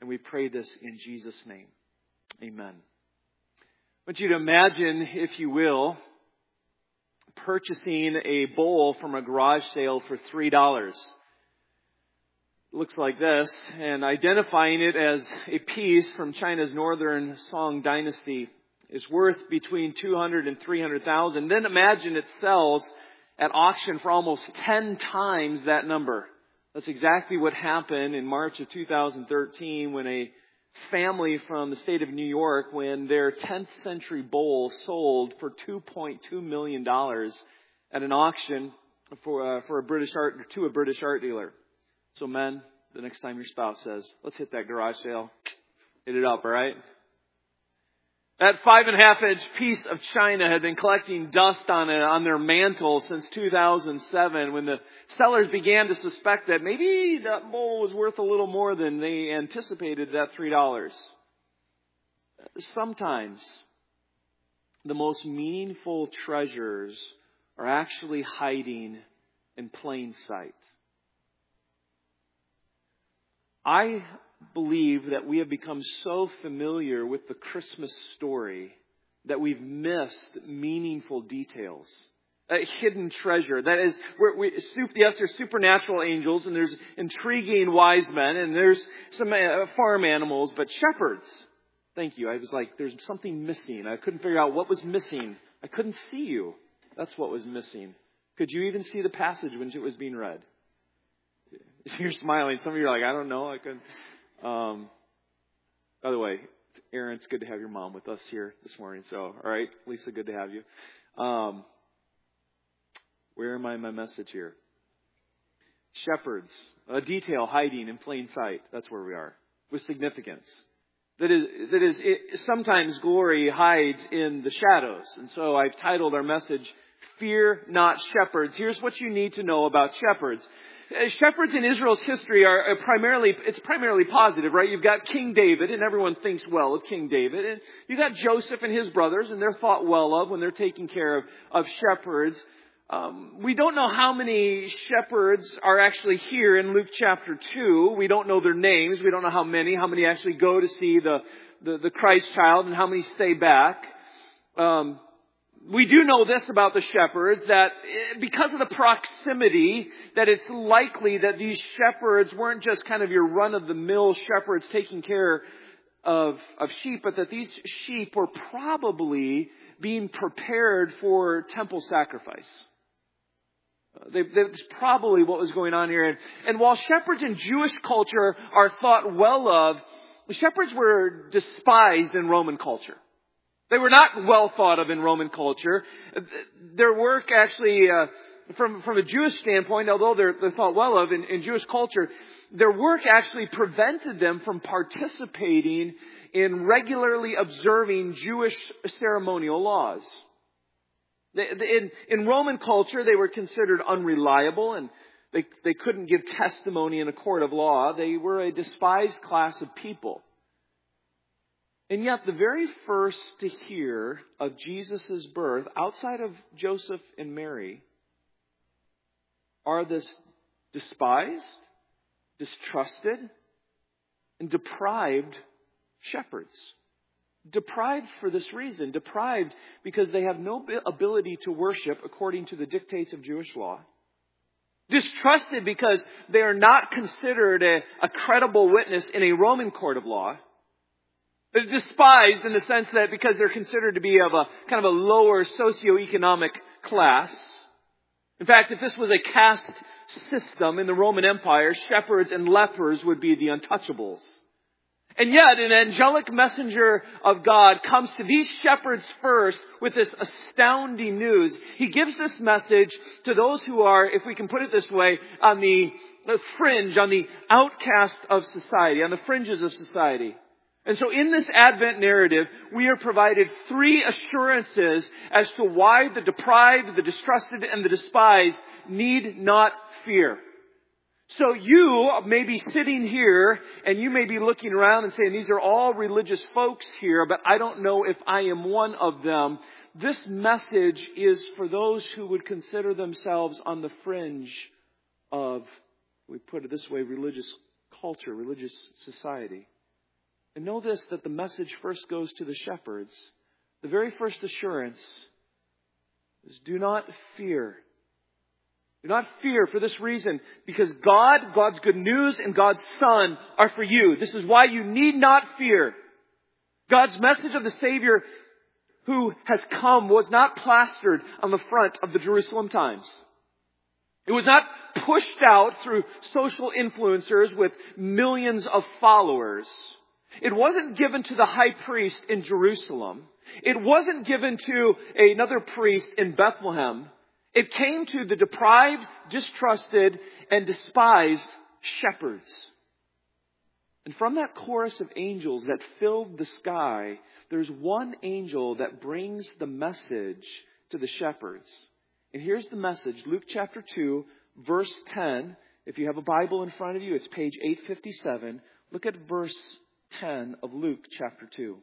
And we pray this in Jesus' name. Amen. I want you to imagine, if you will, purchasing a bowl from a garage sale for $3. Looks like this, and identifying it as a piece from China's northern Song dynasty is worth between $200,000 and $300,000. Then imagine it sells at auction for almost 10 times that number. That's exactly what happened in March of 2013 when a family from the state of New York, when their 10th century bowl sold for $2.2 million at an auction to a British art dealer. So men, the next time your spouse says, let's hit that garage sale, hit it up, all right? That 5.5-inch piece of china had been collecting dust on their mantle since 2007 when the sellers began to suspect that maybe that bowl was worth a little more than they anticipated, that $3. Sometimes the most meaningful treasures are actually hiding in plain sight. I believe that we have become so familiar with the Christmas story that we've missed meaningful details. A hidden treasure. That is, yes, there's supernatural angels and there's intriguing wise men and there's some farm animals, but shepherds. Thank you. I was like, there's something missing. I couldn't figure out what was missing. I couldn't see you. That's what was missing. Could you even see the passage when it was being read? You're smiling. Some of you are like, I don't know. I couldn't. By the way, Aaron, it's good to have your mom with us here this morning. So, all right, Lisa, good to have you. Where am I in my message here? Shepherds, a detail hiding in plain sight. That's where we are, with significance. That is, sometimes glory hides in the shadows. And so I've titled our message, Fear Not Shepherds. Here's what you need to know about shepherds. Shepherds in Israel's history are primarily positive, right? You've got King David, and everyone thinks well of King David. And you've got Joseph and his brothers, and they're thought well of when they're taking care of shepherds. We don't know how many shepherds are actually here in Luke chapter 2. We don't know their names. We don't know how many actually go to see the Christ child and how many stay back. We do know this about the shepherds, that because of the proximity, that it's likely that these shepherds weren't just kind of your run-of-the-mill shepherds taking care of sheep, but that these sheep were probably being prepared for temple sacrifice. That's probably what was going on here. And while shepherds in Jewish culture are thought well of, the shepherds were despised in Roman culture. They were not well thought of in Roman culture. Their work actually, from a Jewish standpoint, although they're thought well of in Jewish culture, their work actually prevented them from participating in regularly observing Jewish ceremonial laws. In Roman culture, they were considered unreliable and they couldn't give testimony in a court of law. They were a despised class of people. And yet the very first to hear of Jesus' birth, outside of Joseph and Mary, are this despised, distrusted, and deprived shepherds. Deprived for this reason. Deprived because they have no ability to worship according to the dictates of Jewish law. Distrusted because they are not considered a credible witness in a Roman court of law. They're despised in the sense that because they're considered to be of a kind of a lower socioeconomic class. In fact, if this was a caste system in the Roman Empire, shepherds and lepers would be the untouchables. And yet, an angelic messenger of God comes to these shepherds first with this astounding news. He gives this message to those who are, if we can put it this way, on the fringe, on the outcast of society, on the fringes of society. And so in this Advent narrative, we are provided 3 assurances as to why the deprived, the distrusted, and the despised need not fear. So you may be sitting here and you may be looking around and saying, these are all religious folks here, but I don't know if I am one of them. This message is for those who would consider themselves on the fringe of, we put it this way, religious culture, religious society. And know this, that the message first goes to the shepherds. The very first assurance is do not fear. Do not fear for this reason, because God's good news and God's Son are for you. This is why you need not fear. God's message of the Savior who has come was not plastered on the front of the Jerusalem Times. It was not pushed out through social influencers with millions of followers. It wasn't given to the high priest in Jerusalem. It wasn't given to another priest in Bethlehem. It came to the deprived, distrusted, and despised shepherds. And from that chorus of angels that filled the sky, there's one angel that brings the message to the shepherds. And here's the message. Luke chapter 2, verse 10. If you have a Bible in front of you, it's page 857. Look at verse 10 of Luke chapter 2.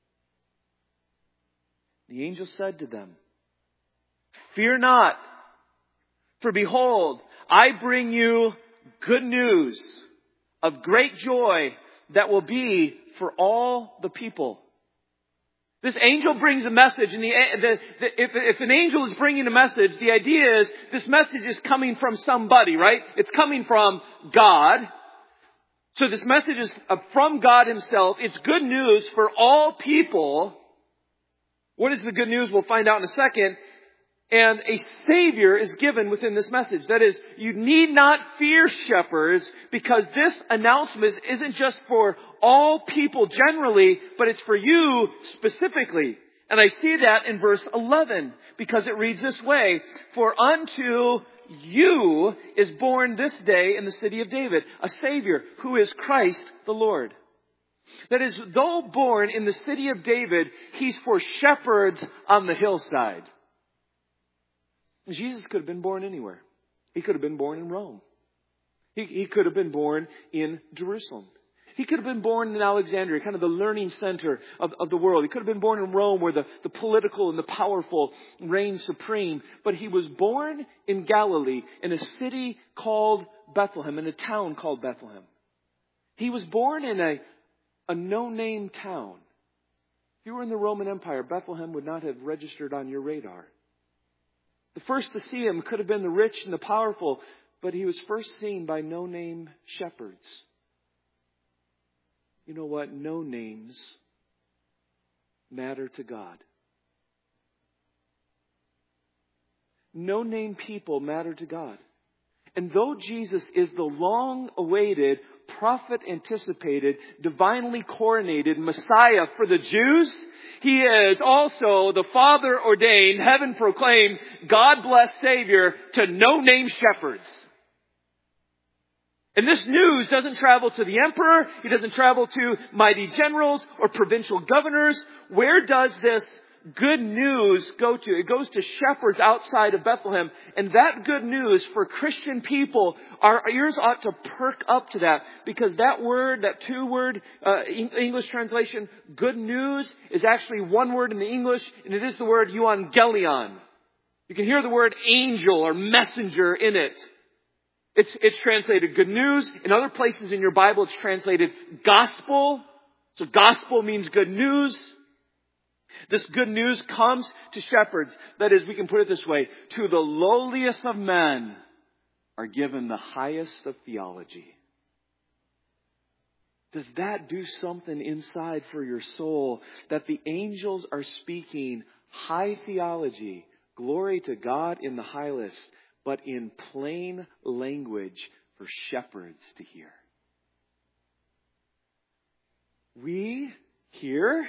The angel said to them, "Fear not, for behold, I bring you good news of great joy that will be for all the people." This angel brings a message, and if an angel is bringing a message, the idea is this message is coming from somebody, right? It's coming from God. So this message is from God Himself. It's good news for all people. What is the good news? We'll find out in a second. And a Savior is given within this message. That is, you need not fear, shepherds, because this announcement isn't just for all people generally, but it's for you specifically. And I see that in verse 11, because it reads this way, "For unto you is born this day in the city of David a Savior, who is Christ the Lord." That is, though born in the city of David, He's for shepherds on the hillside. Jesus could have been born anywhere. He could have been born in Rome. He could have been born in Jerusalem. He could have been born in Alexandria, kind of the learning center of the world. He could have been born in Rome, where the political and the powerful reign supreme. But He was born in Galilee, in a city called Bethlehem, in a town called Bethlehem. He was born in a no-name town. If you were in the Roman Empire, Bethlehem would not have registered on your radar. The first to see Him could have been the rich and the powerful, but He was first seen by no-name shepherds. You know what? No names matter to God. No-name people matter to God. And though Jesus is the long-awaited, prophet-anticipated, divinely coronated Messiah for the Jews, He is also the Father-ordained, heaven-proclaimed, God-blessed Savior to no-name shepherds. And this news doesn't travel to the emperor. It doesn't travel to mighty generals or provincial governors. Where does this good news go to? It goes to shepherds outside of Bethlehem. And that good news for Christian people, our ears ought to perk up to that. Because that word, that two-word English translation, good news, is actually one word in the English. And it is the word euangelion. You can hear the word angel or messenger in it. It's translated good news. In other places in your Bible, it's translated gospel. So gospel means good news. This good news comes to shepherds. That is, we can put it this way. To the lowliest of men are given the highest of theology. Does that do something inside for your soul? That the angels are speaking high theology, glory to God in the highest, but in plain language for shepherds to hear. We here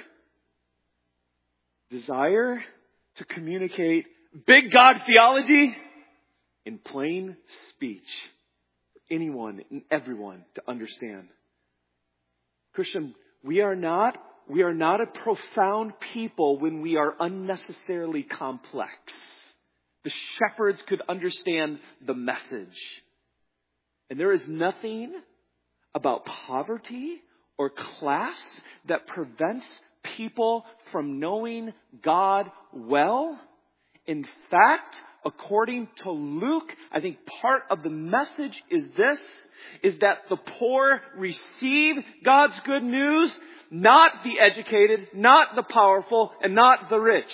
desire to communicate big God theology in plain speech for anyone and everyone to understand. Christian, we are not a profound people when we are unnecessarily complex. The shepherds could understand the message. And there is nothing about poverty or class that prevents people from knowing God well. In fact, according to Luke, I think part of the message is that the poor receive God's good news, not the educated, not the powerful, and not the rich.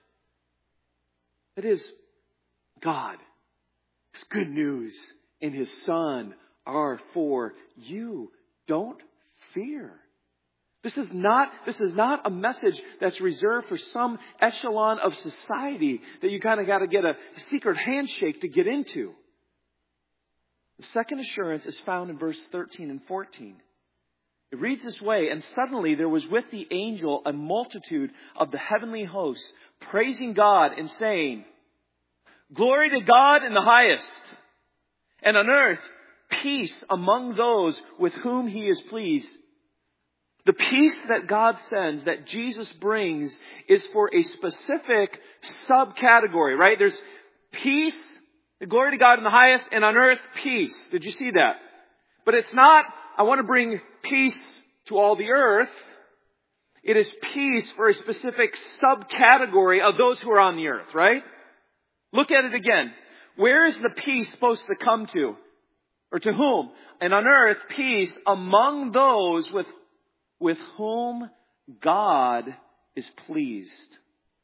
It is God. His good news and His Son are for you. Don't fear. This is not a message that's reserved for some echelon of society that you kind of got to get a secret handshake to get into. The second assurance is found in verse 13 and 14. It reads this way, and suddenly there was with the angel a multitude of the heavenly hosts, praising God and saying, Glory to God in the highest, and on earth peace among those with whom He is pleased. The peace that God sends, that Jesus brings, is for a specific subcategory, right? There's peace, glory to God in the highest, and on earth, peace. Did you see that? But it's not, I want to bring peace to all the earth. It is peace for a specific subcategory of those who are on the earth, right? Look at it again. Where is the peace supposed to come to? Or to whom? And on earth, peace among those with whom God is pleased.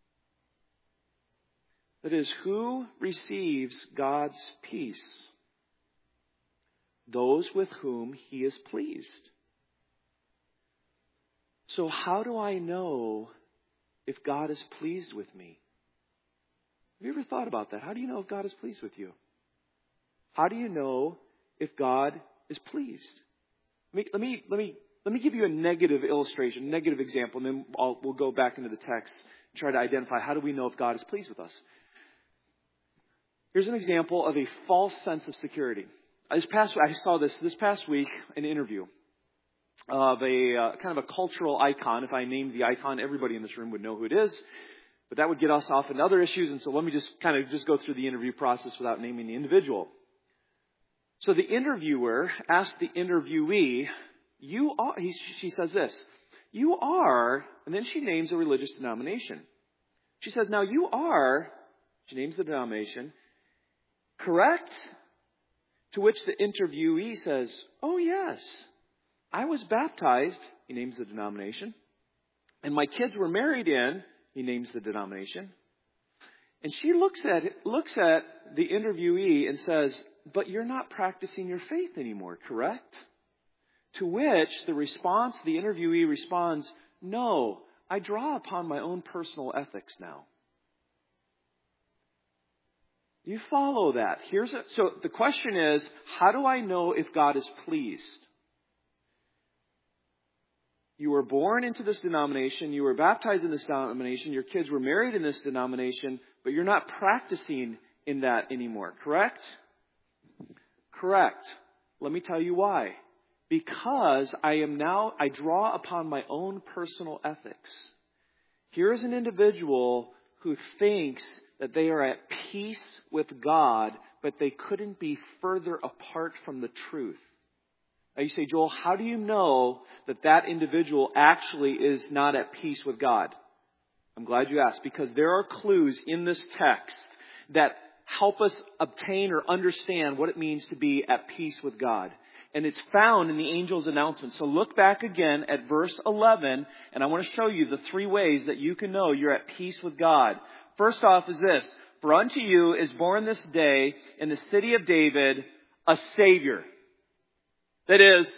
That is, who receives God's peace? Those with whom He is pleased. So how do I know if God is pleased with me? Have you ever thought about that? How do you know if God is pleased with you? How do you know if God is pleased? Let me give you a negative illustration, negative example, and then we'll go back into the text and try to identify how do we know if God is pleased with us. Here's an example of a false sense of security. I saw this past week, an interview of a kind of a cultural icon. If I named the icon, everybody in this room would know who it is. But that would get us off into other issues, and so let me just go through the interview process without naming the individual. So the interviewer asked the interviewee, she says this, you are, and then she names a religious denomination. She says, now you are, she names the denomination, correct? To which the interviewee says, oh yes, I was baptized, he names the denomination, and my kids were married in, he names the denomination. And she looks at the interviewee and says, but you're not practicing your faith anymore, correct? To which the interviewee responds, no, I draw upon my own personal ethics now. You follow that. So the question is, how do I know if God is pleased? You were born into this denomination, you were baptized in this denomination, your kids were married in this denomination, but you're not practicing in that anymore, correct? Correct. Let me tell you why. Because I draw upon my own personal ethics. Here is an individual who thinks that they are at peace with God, but they couldn't be further apart from the truth. Now you say, Joel, how do you know that individual actually is not at peace with God? I'm glad you asked, because there are clues in this text that help us obtain or understand what it means to be at peace with God. And it's found in the angel's announcement. So look back again at verse 11, and I want to show you the three ways that you can know you're at peace with God. First off is this, for unto you is born this day in the city of David a Savior. That is,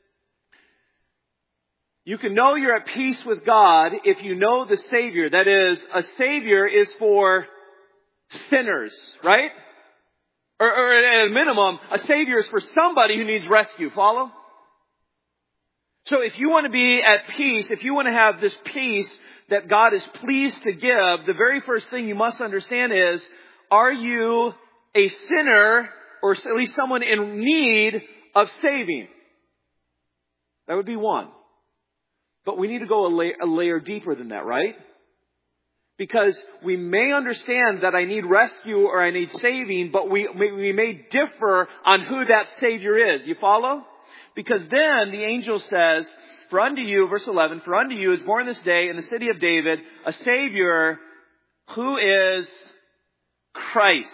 you can know you're at peace with God if you know the Savior. That is, a Savior is for sinners, right? Or at a minimum, a Savior is for somebody who needs rescue. Follow? So if you want to be at peace, if you want to have this peace that God is pleased to give, the very first thing you must understand is, are you a sinner or at least someone in need of saving? That would be one. But we need to go a layer deeper than that, right? Because we may understand that I need rescue or I need saving, but we may differ on who that Savior is. You follow? Because then the angel says, for unto you, verse 11, for unto you is born this day in the city of David a Savior who is Christ.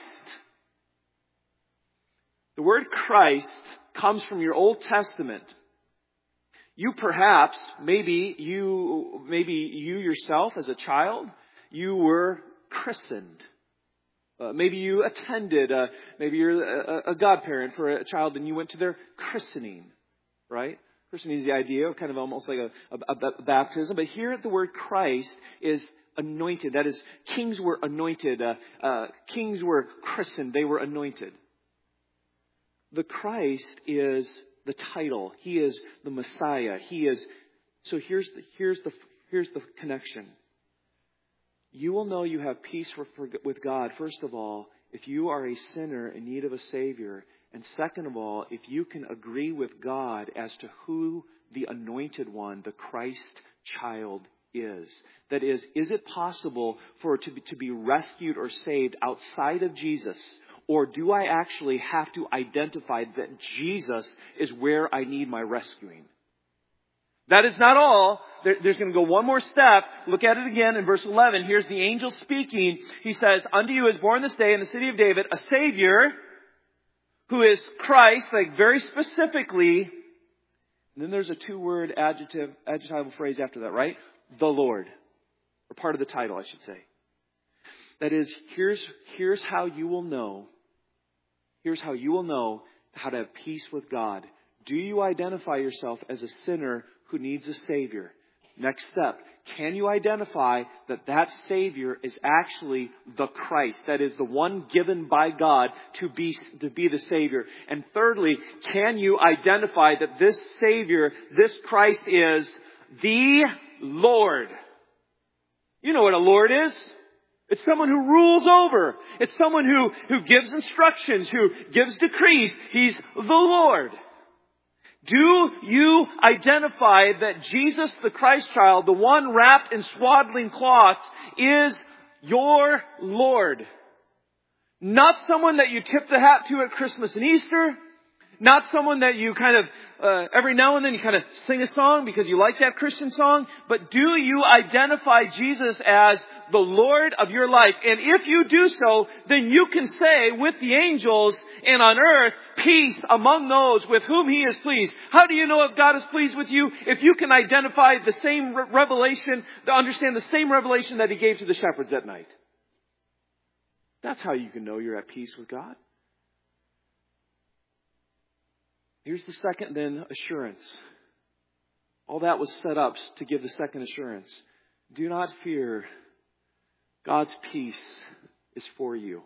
The word Christ comes from your Old Testament. You perhaps, maybe you yourself as a child, you were christened. Maybe you attended, maybe you're a godparent for a child and you went to their christening, right? Christening is the idea of kind of almost like a baptism. But here the word Christ is anointed. That is, kings were anointed. Kings were christened. They were anointed. The Christ is the title. He is the Messiah. He is. So here's the connection. You will know you have peace with God, first of all, if you are a sinner in need of a Savior. And second of all, if you can agree with God as to who the anointed one, the Christ child, is. That is it possible for it to be rescued or saved outside of Jesus? Or do I actually have to identify that Jesus is where I need my rescuing? That is not all. There's going to go one more step. Look at it again in verse 11. Here's the angel speaking. He says, unto you is born this day in the city of David a Savior who is Christ, like very specifically. And then there's a two-word adjectival phrase after that, right? The Lord. Or part of the title, I should say. That is, here's how you will know. Here's how you will know how to have peace with God. Do you identify yourself as a sinner who needs a Savior? Next step. Can you identify that Savior is actually the Christ? That is the one given by God to be the Savior. And thirdly, can you identify that this Savior, this Christ is the Lord? You know what a Lord is. It's someone who rules over. It's someone who gives instructions, who gives decrees. He's the Lord. Do you identify that Jesus, the Christ child, the one wrapped in swaddling cloths, is your Lord? Not someone that you tip the hat to at Christmas and Easter. Not someone that you kind of, every now and then you kind of sing a song because you like that Christian song. But do you identify Jesus as the Lord of your life? And if you do so, then you can say with the angels and on earth, peace among those with whom He is pleased. How do you know if God is pleased with you? If you can identify the same revelation, understand the same revelation that He gave to the shepherds that night. That's how you can know you're at peace with God. Here's the second then, assurance. All that was set up to give the second assurance. Do not fear. God's peace is for you.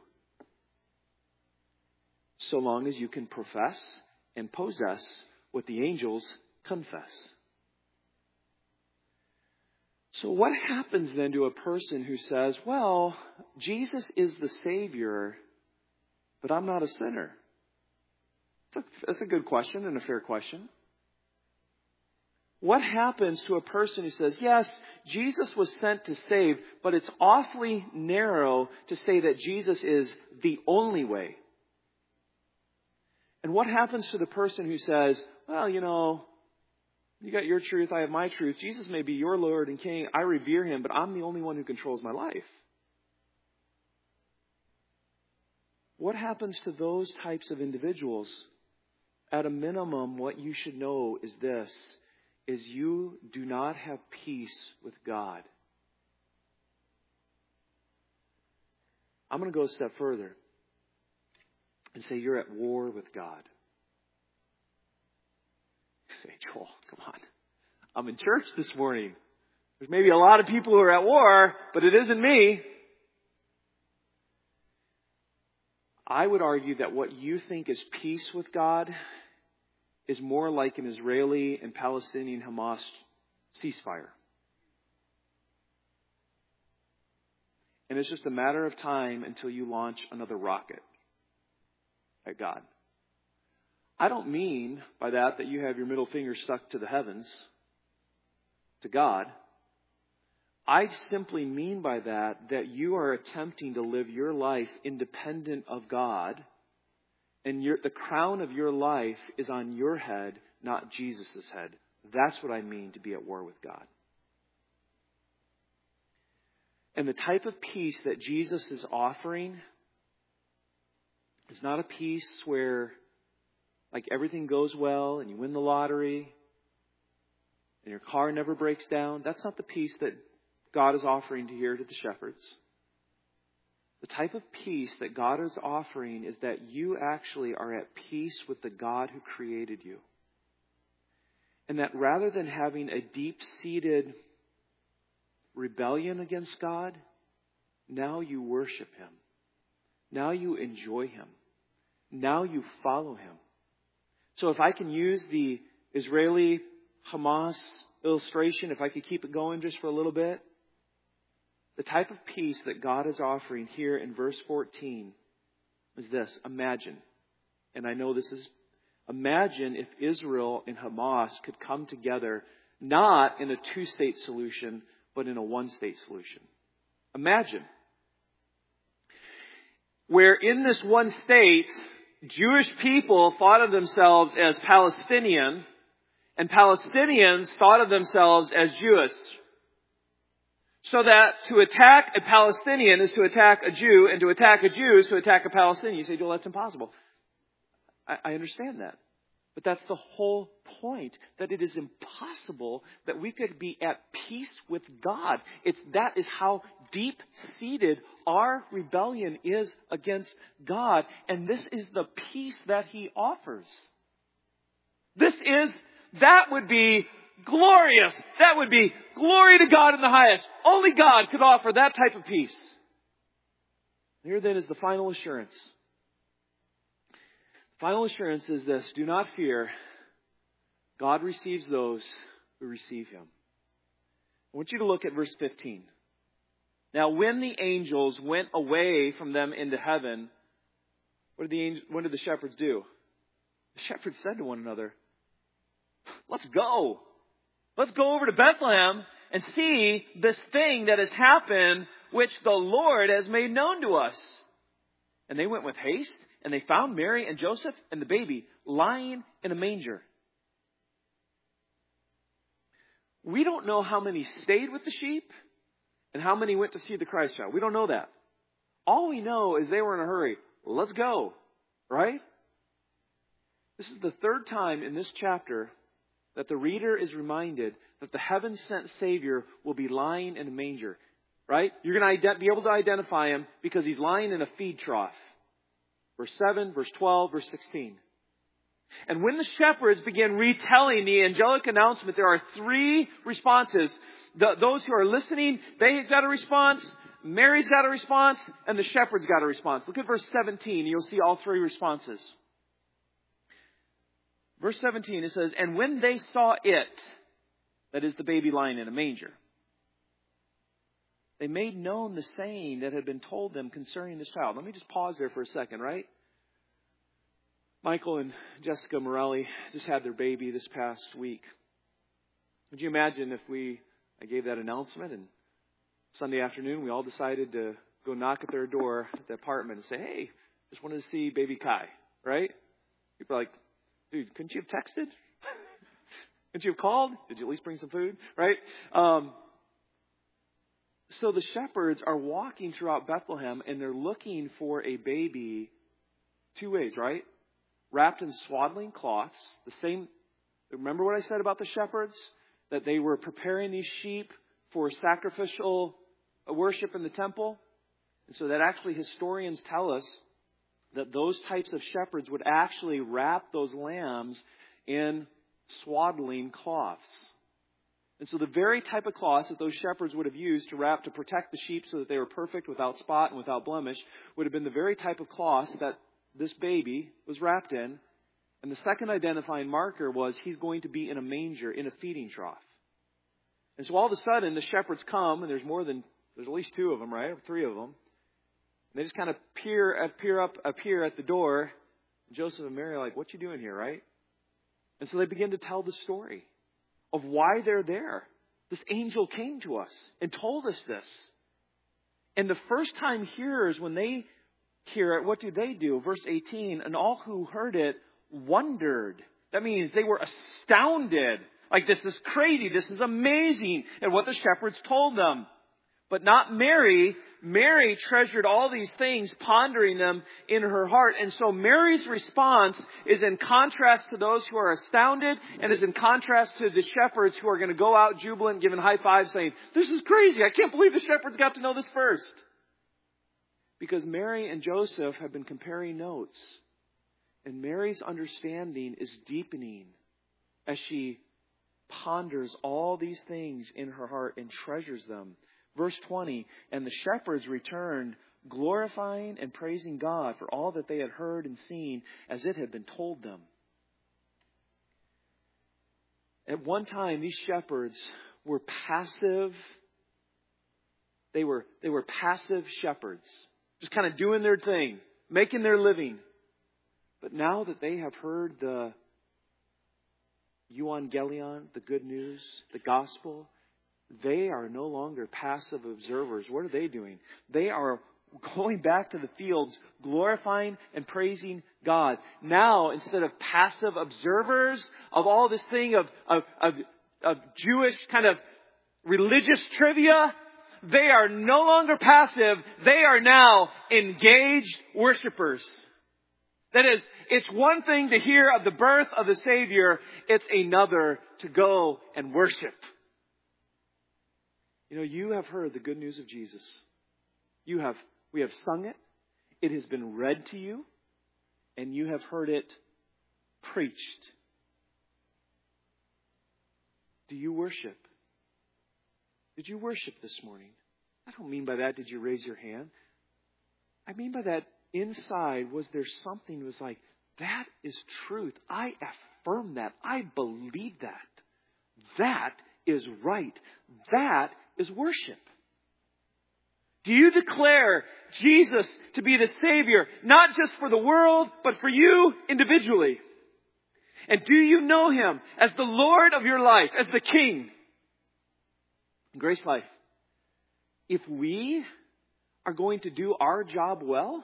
So long as you can profess and possess what the angels confess. So what happens then to a person who says, well, Jesus is the Savior, but I'm not a sinner? That's a good question and a fair question. What happens to a person who says, yes, Jesus was sent to save, but it's awfully narrow to say that Jesus is the only way? And what happens to the person who says, well, you got your truth, I have my truth. Jesus may be your Lord and King. I revere Him, but I'm the only one who controls my life. What happens to those types of individuals? At a minimum, what you should know is this, is you do not have peace with God. I'm going to go a step further and say you're at war with God. Say, Joel, come on. I'm in church this morning. There's maybe a lot of people who are at war, but it isn't me. I would argue that what you think is peace with God is more like an Israeli and Palestinian Hamas ceasefire. And it's just a matter of time until you launch another rocket at God. I don't mean by that you have your middle finger stuck to the heavens, to God. I simply mean by that you are attempting to live your life independent of God. And the crown of your life is on your head, not Jesus' head. That's what I mean to be at war with God. And the type of peace that Jesus is offering is not a peace where like everything goes well and you win the lottery and your car never breaks down. That's not the peace that God is offering here to the shepherds. The type of peace that God is offering is that you actually are at peace with the God who created you. And that rather than having a deep-seated rebellion against God, now you worship Him. Now you enjoy Him. Now you follow Him. So if I can use the Israeli-Hamas illustration, if I could keep it going just for a little bit, the type of peace that God is offering here in verse 14 is this. Imagine, and I know this is, imagine if Israel and Hamas could come together not in a two-state solution, but in a one-state solution. Imagine. Where in this one state, Jewish people thought of themselves as Palestinian, and Palestinians thought of themselves as Jewish. So that to attack a Palestinian is to attack a Jew, and to attack a Jew is to attack a Palestinian. You say, Joel, that's impossible. I understand that. But that's the whole point, that it is impossible that we could be at peace with God. That is how deep-seated our rebellion is against God. And this is the peace that He offers. That would be glorious. That would be glory to God in the highest. Only God could offer that type of peace. Here then is the final assurance. Final assurance is this: do not fear. God receives those who receive Him. I want you to look at verse 15. Now, when the angels went away from them into heaven, what did the shepherds do? The shepherds said to one another, let's go. Let's go over to Bethlehem and see this thing that has happened, which the Lord has made known to us. And they went with haste, and they found Mary and Joseph and the baby lying in a manger. We don't know how many stayed with the sheep and how many went to see the Christ child. We don't know that. All we know is they were in a hurry. Well, let's go. Right? This is the third time in this chapter that the reader is reminded that the heaven-sent Savior will be lying in a manger. Right? You're going to be able to identify Him because He's lying in a feed trough. Verse 7, verse 12, verse 16. And when the shepherds began retelling the angelic announcement, there are three responses. Those who are listening, they got a response. Mary's got a response. And the shepherds got a response. Look at verse 17. You'll see all three responses. Verse 17, it says, and when they saw it, that is the baby lying in a manger, they made known the saying that had been told them concerning this child. Let me just pause there for a second, right? Michael and Jessica Morelli just had their baby this past week. Would you imagine if I gave that announcement and Sunday afternoon we all decided to go knock at their door at the apartment and say, hey, just wanted to see baby Kai, right? People are like, dude, couldn't you have texted? Couldn't you have called? Did you at least bring some food? Right? So the shepherds are walking throughout Bethlehem and they're looking for a baby two ways, right? Wrapped in swaddling cloths. The same. Remember what I said about the shepherds? That they were preparing these sheep for sacrificial worship in the temple. And so that actually historians tell us that those types of shepherds would actually wrap those lambs in swaddling cloths. And so the very type of cloths that those shepherds would have used to protect the sheep so that they were perfect, without spot and without blemish, would have been the very type of cloths that this baby was wrapped in. And the second identifying marker was he's going to be in a manger, in a feeding trough. And so all of a sudden the shepherds come, and there's at least two of them, right? Three of them. And they just kind of appear at the door. Joseph and Mary are like, what you doing here, right? And so they begin to tell the story of why they're there. This angel came to us and told us this. And the first time hearers, when they hear it, what do? Verse 18, and all who heard it wondered. That means they were astounded. Like, this is crazy. This is amazing. And what the shepherds told them. But not Mary, Mary treasured all these things, pondering them in her heart. And so Mary's response is in contrast to those who are astounded, and is in contrast to the shepherds who are going to go out jubilant, giving high fives, saying, "This is crazy. I can't believe the shepherds got to know this first." Because Mary and Joseph have been comparing notes. And Mary's understanding is deepening as she ponders all these things in her heart and treasures them. Verse 20, and the shepherds returned, glorifying and praising God for all that they had heard and seen as it had been told them. At one time, these shepherds were passive. They were passive shepherds, just kind of doing their thing, making their living. But now that they have heard the euangelion, the good news, the gospel, they are no longer passive observers. What are they doing? They are going back to the fields, glorifying and praising God. Now, instead of passive observers of all this thing of Jewish kind of religious trivia, they are no longer passive. They are now engaged worshipers. That is, it's one thing to hear of the birth of the Savior. It's another to go and worship. You know, you have heard the good news of Jesus. We have sung it. It has been read to you. And you have heard it preached. Do you worship? Did you worship this morning? I don't mean by that, did you raise your hand? I mean by that, inside, was there something that was like, that is truth. I affirm that. I believe that. That is right. That is worship. Do you declare Jesus to be the Savior, not just for the world, but for you individually? And do you know Him as the Lord of your life, as the King? Grace Life, if we are going to do our job well,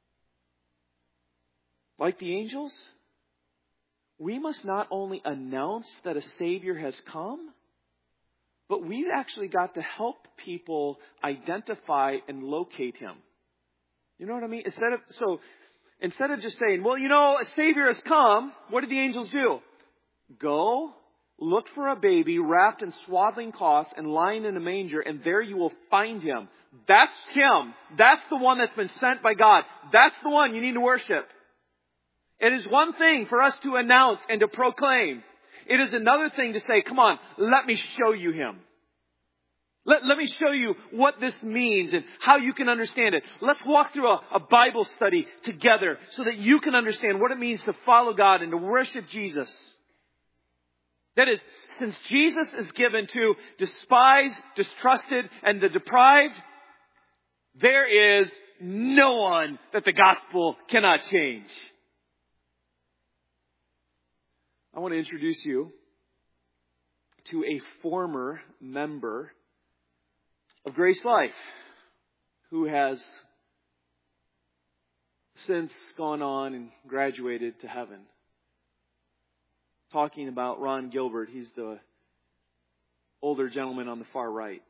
like the angels, we must not only announce that a Savior has come, but we've actually got to help people identify and locate Him. You know what I mean? Instead of just saying, well, you know, a Savior has come, what did the angels do? Go, look for a baby wrapped in swaddling cloths and lying in a manger, and there you will find Him. That's Him. That's the one that's been sent by God. That's the one you need to worship. It is one thing for us to announce and to proclaim. It is another thing to say, come on, let me show you Him. Let me show you what this means and how you can understand it. Let's walk through a Bible study together so that you can understand what it means to follow God and to worship Jesus. That is, since Jesus is given to despised, distrusted, and the deprived, there is no one that the gospel cannot change. I want to introduce you to a former member of Grace Life who has since gone on and graduated to heaven. Talking about Ron Gilbert. He's the older gentleman on the far right.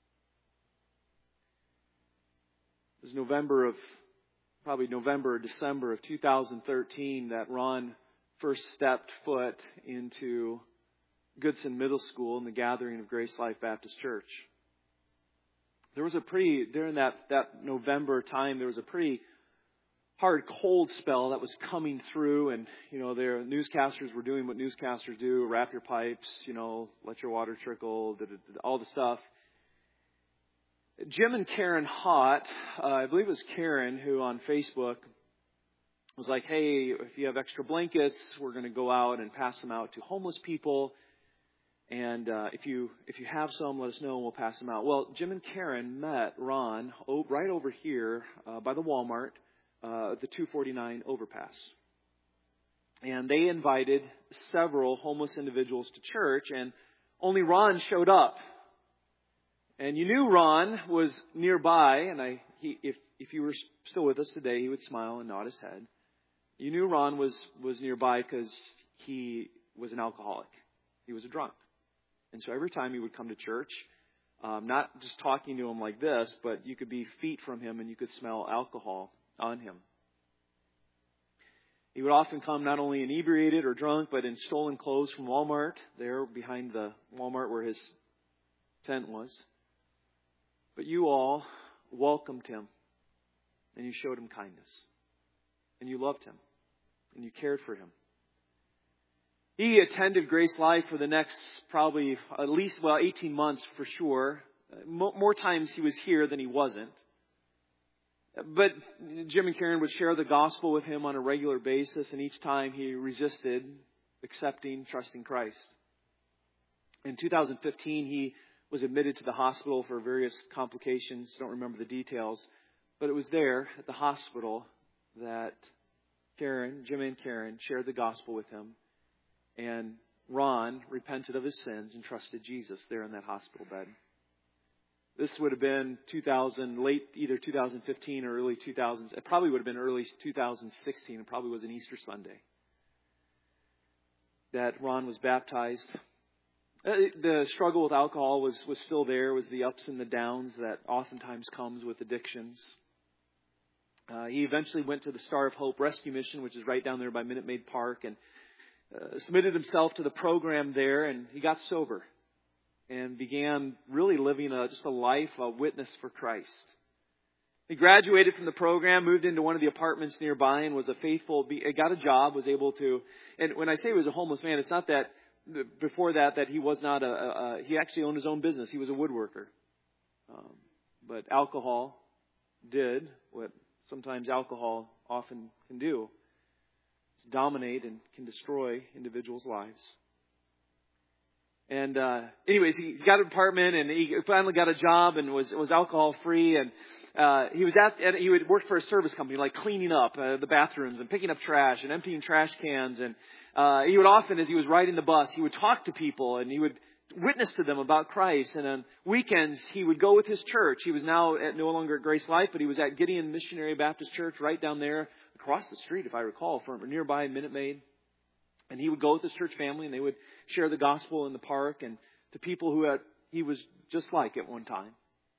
It was November or December of 2013 that Ron first stepped foot into Goodson Middle School in the gathering of Grace Life Baptist Church. There was during that November time, there was a pretty hard cold spell that was coming through, and, you know, their newscasters were doing what newscasters do, wrap your pipes, you know, let your water trickle, all the stuff. Jim and Karen Hott, I believe it was Karen, who on Facebook was like, hey, if you have extra blankets, we're going to go out and pass them out to homeless people. And if you have some, let us know and we'll pass them out. Well, Jim and Karen met Ron right over here by the Walmart, the 249 overpass. And they invited several homeless individuals to church, and only Ron showed up. And you knew Ron was nearby, and if you were still with us today, he would smile and nod his head. You knew Ron was nearby because he was an alcoholic. He was a drunk. And so every time he would come to church, Not just talking to him like this, but you could be feet from him and you could smell alcohol on him. He would often come not only inebriated or drunk, but in stolen clothes from Walmart, there behind the Walmart where his tent was. But you all welcomed him, and you showed him kindness, and you loved him, and you cared for him. He attended Grace Life for the next probably at least 18 months for sure. More times he was here than he wasn't. But Jim and Karen would share the gospel with him on a regular basis, and each time he resisted accepting, trusting Christ. In 2015, he was admitted to the hospital for various complications. I don't remember the details. But it was there at the hospital that Jim and Karen shared the gospel with him. And Ron repented of his sins and trusted Jesus there in that hospital bed. This would have been either 2015 or early 2000s. It probably would have been early 2016. It probably was an Easter Sunday that Ron was baptized. The struggle with alcohol was still there. It was the ups and the downs that oftentimes comes with addictions. He eventually went to the Star of Hope Rescue Mission, which is right down there by Minute Maid Park, and submitted himself to the program there, and he got sober and began really living just a life, a witness for Christ. He graduated from the program, moved into one of the apartments nearby, and was got a job, was able to, and when I say he was a homeless man, it's not that before that he was not he actually owned his own business. He was a woodworker. But alcohol did what sometimes alcohol often can do. It's dominate and can destroy individuals' lives. And anyways, he got an apartment and he finally got a job and was alcohol free. And he would work for a service company, like cleaning up the bathrooms and picking up trash and emptying trash cans. And he would often, as he was riding the bus, he would talk to people and he would witness to them about Christ. And on weekends, he would go with his church. He was now no longer at Grace Life, but he was at Gideon Missionary Baptist Church right down there across the street, if I recall, from nearby Minute Maid. And he would go with his church family, and they would share the gospel in the park and to people who he was just like at one time.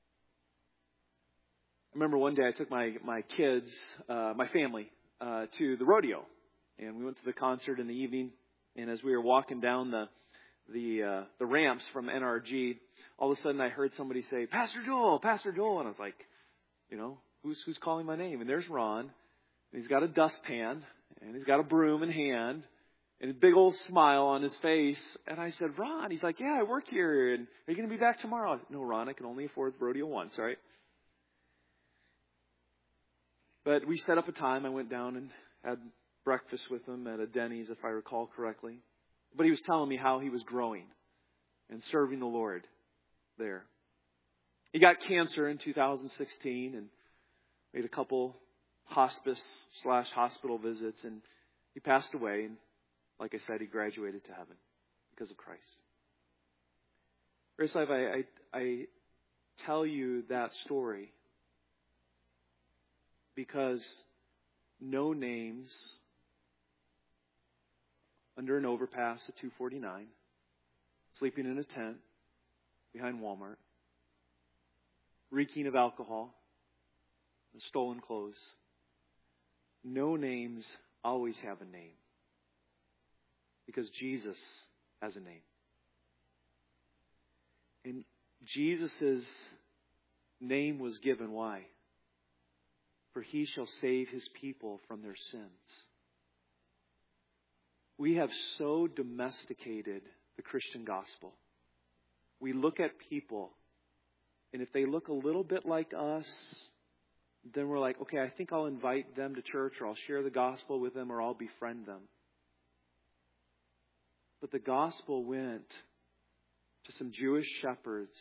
I remember one day I took my kids, my family, to the rodeo, and we went to the concert in the evening. And as we were walking down the ramps from NRG, all of a sudden I heard somebody say, "Pastor Joel, Pastor Joel," and I was like, who's calling my name? And there's Ron, and he's got a dustpan, and he's got a broom in hand. And a big old smile on his face. And I said, "Ron." He's like, "Yeah, I work here. And are you going to be back tomorrow?" I said, "No, Ron, I can only afford rodeo once, right?" But we set up a time. I went down and had breakfast with him at a Denny's, if I recall correctly. But he was telling me how he was growing and serving the Lord there. He got cancer in 2016 and made a couple hospice/hospital visits. And he passed away. And like I said, he graduated to heaven because of Christ. Grace Life, I tell you that story because no names under an overpass at 249, sleeping in a tent behind Walmart, reeking of alcohol and stolen clothes. No names always have a name. Because Jesus has a name. And Jesus' name was given. Why? For he shall save his people from their sins. We have so domesticated the Christian gospel. We look at people, and if they look a little bit like us, then we're like, okay, I think I'll invite them to church, or I'll share the gospel with them, or I'll befriend them. But the gospel went to some Jewish shepherds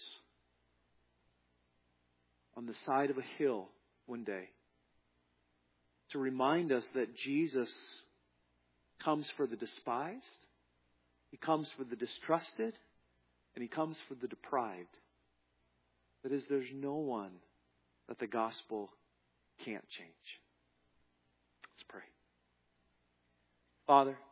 on the side of a hill one day to remind us that Jesus comes for the despised, he comes for the distrusted, and he comes for the deprived. That is, there's no one that the gospel can't change. Let's pray. Father,